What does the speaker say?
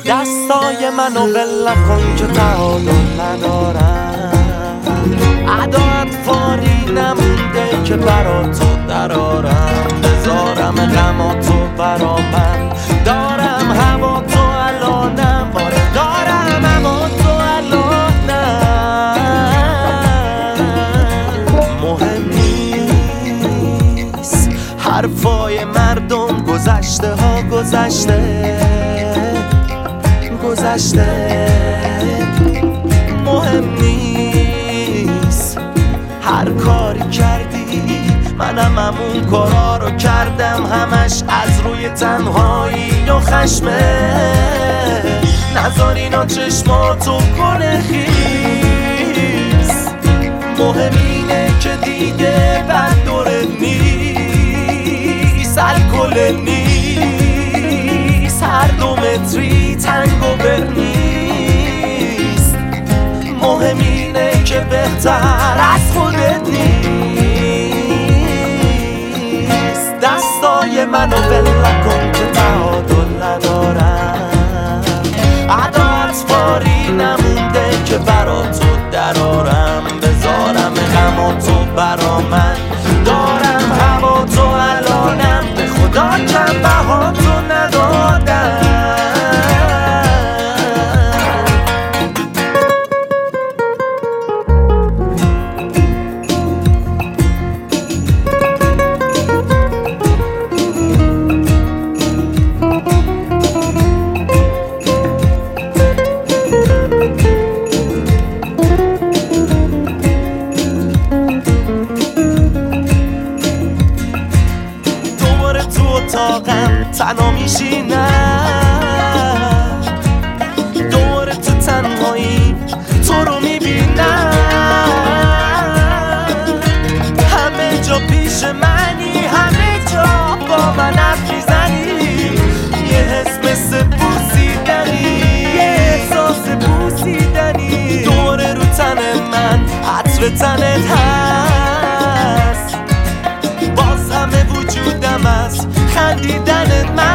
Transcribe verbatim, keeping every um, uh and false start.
دستای منو ول نکن که تعادل ندارم، عدات فاری نمونده که برا تو درارم، بذارم غماتو برا من، دارم هوا تو الانم، باره دارم هوا تو الانم. مهم نیست حرفای مردم، گذشته ها گذشته گذشته. مهم نیست هر کاری کردی، منم همون کارا رو کردم، همش از روی تنهایی و خشمه. نذار اینا چشماتو کنه خیس، مهم اینه که دیگه بد دوره نیست، الکل نیست، هر دو متری تنگ و بر نیست. مهم اینه که بهتر از خودت نیست. دستای منو ول نکن که تعادل ندارم، عدات فاری نمونده که برا تو درارم، بذارم غماتو برا من، دارم هوا تو الانم، به خدا کم بها تو ندادم. تنها میشینم، دور تو تنهایی تو رو میبینم، همه جا پیش منی، همه جا با من حرف میزنی، یه حس مثل بوسیدنی، یه احساس بوسیدنی، دور رو تن من عطر تنت هست، باز همه وجودم از خندیدنت من.